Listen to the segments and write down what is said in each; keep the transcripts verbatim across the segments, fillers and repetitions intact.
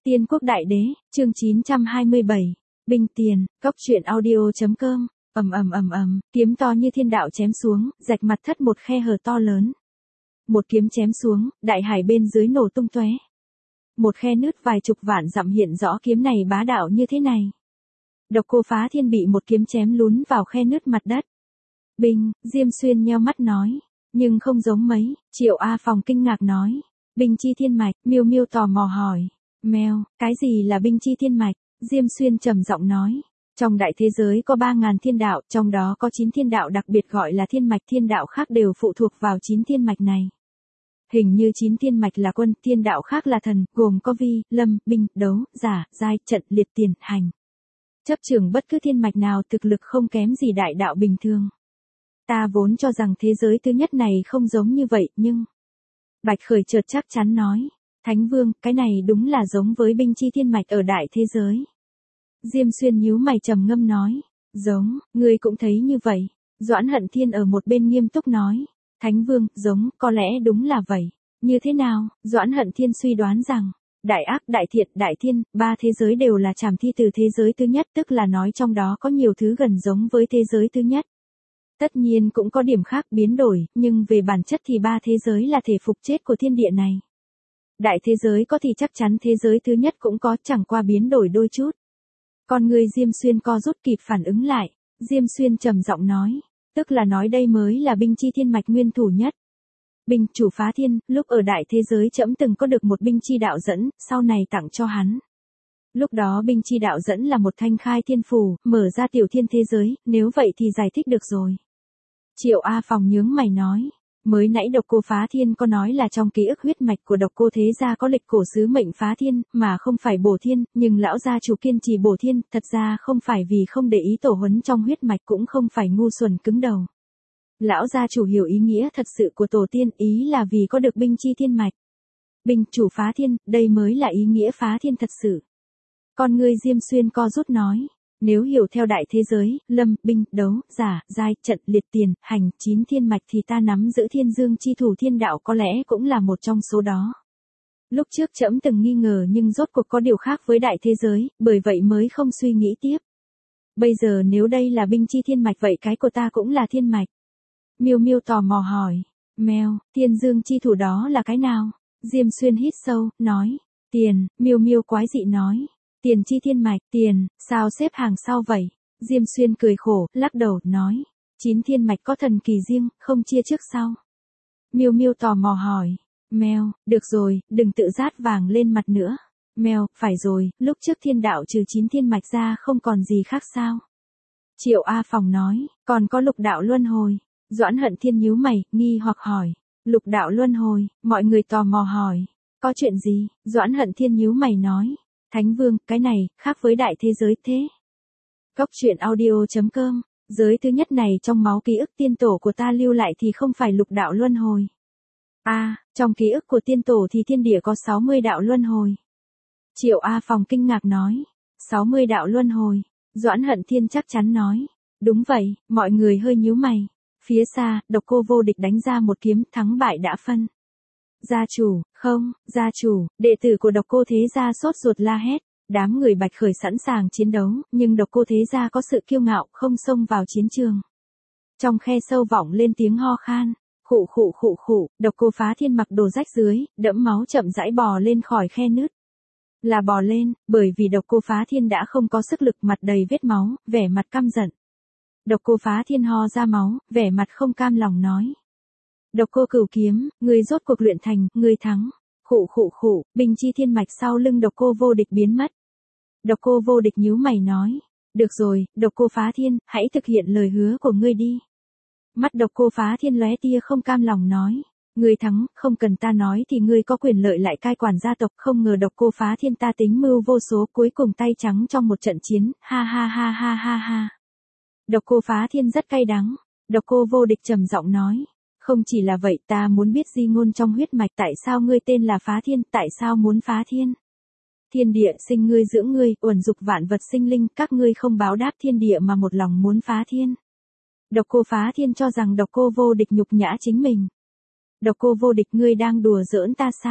Tiên quốc đại đế, chương chín trăm hai mươi bảy. Binh tiền, cốc truyện audio.com. Ầm ầm ầm ầm, kiếm to như thiên đạo chém xuống, rạch mặt thất một khe hở to lớn. Một kiếm chém xuống, đại hải bên dưới nổ tung tóe. Một khe nứt vài chục vạn dặm hiện rõ kiếm này bá đạo như thế này. Độc Cô Phá Thiên bị một kiếm chém lún vào khe nứt mặt đất. Binh, Diêm Xuyên nheo mắt nói, nhưng không giống mấy. Triệu A Phòng kinh ngạc nói, binh chi thiên mạch. Miêu Miêu tò mò hỏi, mèo, cái gì là binh chi thiên mạch? Diêm Xuyên trầm giọng nói, trong đại thế giới có ba ngàn thiên đạo, trong đó có chín thiên đạo đặc biệt gọi là thiên mạch, thiên đạo khác đều phụ thuộc vào chín thiên mạch này. Hình như chín thiên mạch là quân, thiên đạo khác là thần, gồm có vi, lâm, binh, đấu, giả, giai, trận, liệt, tiền, hành. Chấp trưởng bất cứ thiên mạch nào thực lực không kém gì đại đạo bình thường. Ta vốn cho rằng thế giới thứ nhất này không giống như vậy, nhưng... Bạch Khởi chợt chắc chắn nói, Thánh Vương, cái này đúng là giống với binh chi thiên mạch ở đại thế giới. Diêm Xuyên nhíu mày trầm ngâm nói, giống, ngươi cũng thấy như vậy. Doãn Hận Thiên ở một bên nghiêm túc nói, Thánh Vương, giống, có lẽ đúng là vậy. Như thế nào? Doãn Hận Thiên suy đoán rằng, đại ác, đại thiện, đại thiên, ba thế giới đều là trảm thi từ thế giới thứ nhất, tức là nói trong đó có nhiều thứ gần giống với thế giới thứ nhất. Tất nhiên cũng có điểm khác biến đổi, nhưng về bản chất thì ba thế giới là thể phục chết của thiên địa này. Đại thế giới có thì chắc chắn thế giới thứ nhất cũng có, chẳng qua biến đổi đôi chút. Con người Diêm Xuyên co rút kịp phản ứng lại, Diêm Xuyên trầm giọng nói, tức là nói đây mới là binh chi thiên mạch nguyên thủ nhất. Binh chủ Phá Thiên, lúc ở đại thế giới trẫm từng có được một binh chi đạo dẫn, sau này tặng cho hắn. Lúc đó binh chi đạo dẫn là một thanh khai thiên phù, mở ra tiểu thiên thế giới, nếu vậy thì giải thích được rồi. Triệu A Phòng nhướng mày nói, mới nãy Độc Cô Phá Thiên có nói là trong ký ức huyết mạch của Độc Cô thế gia có lịch cổ sứ mệnh phá thiên, mà không phải bổ thiên, nhưng lão gia chủ kiên trì bổ thiên, thật ra không phải vì không để ý tổ huấn trong huyết mạch, cũng không phải ngu xuẩn cứng đầu. Lão gia chủ hiểu ý nghĩa thật sự của tổ tiên, ý là vì có được binh chi thiên mạch. Binh chủ Phá Thiên, đây mới là ý nghĩa phá thiên thật sự. Con người Diêm Xuyên co rút nói, nếu hiểu theo đại thế giới, lâm, binh, đấu, giả, giai, trận, liệt, tiền, hành, chín thiên mạch thì ta nắm giữ thiên dương chi thủ thiên đạo có lẽ cũng là một trong số đó. Lúc trước trẫm từng nghi ngờ nhưng rốt cuộc có điều khác với đại thế giới, bởi vậy mới không suy nghĩ tiếp. Bây giờ nếu đây là binh chi thiên mạch vậy cái của ta cũng là thiên mạch. Miêu Miêu tò mò hỏi, mèo, thiên dương chi thủ đó là cái nào? Diêm Xuyên hít sâu, nói, tiền. Miêu Miêu quái dị nói, tiền chi thiên mạch, tiền, sao xếp hàng sau vậy? Diêm Xuyên cười khổ, lắc đầu, nói, chín thiên mạch có thần kỳ riêng, không chia trước sau. Miêu Miêu tò mò hỏi, mèo, được rồi, đừng tự rát vàng lên mặt nữa. Mèo, phải rồi, lúc trước thiên đạo trừ chín thiên mạch ra không còn gì khác sao? Triệu A Phòng nói, còn có lục đạo luân hồi. Doãn Hận Thiên nhíu mày, nghi hoặc hỏi, lục đạo luân hồi, mọi người tò mò hỏi, có chuyện gì? Doãn Hận Thiên nhíu mày nói, Thánh Vương, cái này, khác với đại thế giới thế. Cốc truyện audio.com, giới thứ nhất này trong máu ký ức tiên tổ của ta lưu lại thì không phải lục đạo luân hồi. À, trong ký ức của tiên tổ thì thiên địa có sáu mươi đạo luân hồi. Triệu A Phòng kinh ngạc nói, sáu mươi đạo luân hồi. Doãn Hận Thiên chắc chắn nói, đúng vậy. Mọi người hơi nhíu mày. Phía xa, Độc Cô vô địch đánh ra một kiếm, thắng bại đã phân. Gia chủ, không, gia chủ, đệ tử của Độc Cô thế gia sốt ruột la hét. Đám người Bạch Khởi sẵn sàng chiến đấu, nhưng Độc Cô thế gia có sự kiêu ngạo, không xông vào chiến trường. Trong khe sâu vọng lên tiếng ho khan, khụ khụ khụ khụ. Độc Cô Phá Thiên mặc đồ rách dưới, đẫm máu chậm rãi bò lên khỏi khe nứt. Là bò lên, bởi vì Độc Cô Phá Thiên đã không có sức lực, mặt đầy vết máu, vẻ mặt căm giận. Độc Cô Phá Thiên ho ra máu, vẻ mặt không cam lòng nói. Độc Cô Cửu Kiếm, ngươi rốt cuộc luyện thành, ngươi thắng. Khụ khụ khụ, binh chi thiên mạch sau lưng Độc Cô vô địch biến mất. Độc Cô vô địch nhíu mày nói, được rồi, Độc Cô Phá Thiên, hãy thực hiện lời hứa của ngươi đi. Mắt Độc Cô Phá Thiên lóe tia không cam lòng nói, ngươi thắng, không cần ta nói thì ngươi có quyền lợi lại cai quản gia tộc, không ngờ Độc Cô Phá Thiên ta tính mưu vô số, cuối cùng tay trắng trong một trận chiến, ha ha ha ha ha ha. Độc Cô Phá Thiên rất cay đắng. Độc Cô vô địch trầm giọng nói, không chỉ là vậy, ta muốn biết di ngôn trong huyết mạch, tại sao ngươi tên là Phá Thiên, tại sao muốn phá thiên? Thiên địa sinh ngươi dưỡng ngươi, uẩn dục vạn vật sinh linh, các ngươi không báo đáp thiên địa mà một lòng muốn phá thiên. Độc Cô Phá Thiên cho rằng Độc Cô vô địch nhục nhã chính mình. Độc Cô vô địch, ngươi đang đùa giỡn ta sao?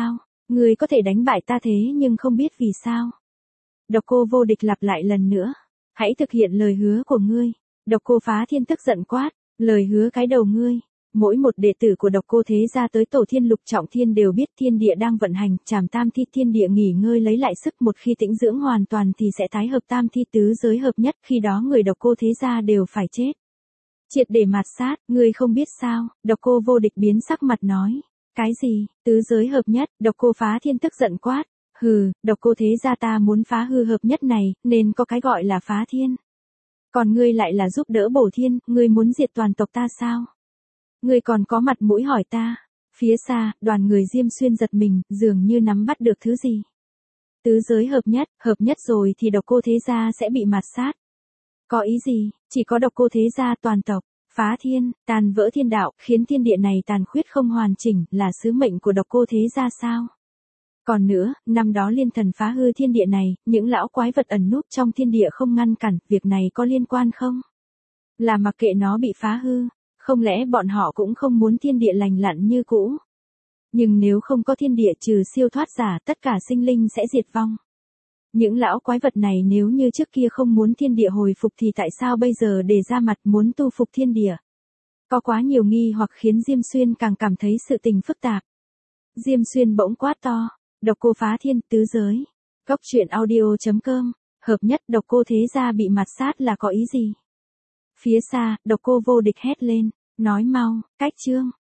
Ngươi có thể đánh bại ta thế nhưng không biết vì sao. Độc Cô Vô Địch lặp lại lần nữa. Hãy thực hiện lời hứa của ngươi. Độc Cô Phá Thiên tức giận quát. Lời hứa cái đầu ngươi. Mỗi một đệ tử của Độc Cô Thế Gia tới Tổ Thiên Lục Trọng Thiên đều biết thiên địa đang vận hành, Trảm Tam Thi thiên địa nghỉ ngơi lấy lại sức, một khi tĩnh dưỡng hoàn toàn thì sẽ tái hợp tam thi tứ giới hợp nhất, khi đó người Độc Cô Thế Gia đều phải chết. Triệt để mạt sát, ngươi không biết sao? Độc Cô Vô Địch biến sắc mặt nói. Cái gì? Tứ giới hợp nhất? Độc Cô Phá Thiên tức giận quát. Hừ, Độc Cô Thế Gia ta muốn phá hư hợp nhất này, nên có cái gọi là phá thiên. Còn ngươi lại là giúp đỡ bổ thiên, ngươi muốn diệt toàn tộc ta sao? Ngươi còn có mặt mũi hỏi ta. Phía xa, đoàn người Diêm Xuyên giật mình, dường như nắm bắt được thứ gì. Tứ giới hợp nhất, hợp nhất rồi thì Độc Cô Thế Gia sẽ bị mạt sát. Có ý gì? Chỉ có Độc Cô Thế Gia toàn tộc, phá thiên, tàn vỡ thiên đạo, khiến thiên địa này tàn khuyết không hoàn chỉnh, là sứ mệnh của Độc Cô Thế Gia sao? Còn nữa, năm đó Liên Thần phá hư thiên địa này, những lão quái vật ẩn núp trong thiên địa không ngăn cản, việc này có liên quan không? Là mặc kệ nó bị phá hư, không lẽ bọn họ cũng không muốn thiên địa lành lặn như cũ? Nhưng nếu không có thiên địa trừ siêu thoát giả, tất cả sinh linh sẽ diệt vong. Những lão quái vật này nếu như trước kia không muốn thiên địa hồi phục thì tại sao bây giờ để ra mặt muốn tu phục thiên địa? Có quá nhiều nghi hoặc khiến Diêm Xuyên càng cảm thấy sự tình phức tạp. Diêm Xuyên bỗng quát to. Độc Cô Phá Thiên, tứ giới. Góc truyện audio chấm com. Hợp nhất Độc Cô Thế Gia bị mạt sát là có ý gì? Phía xa, Độc Cô Vô Địch hét lên. Nói mau, cách chương.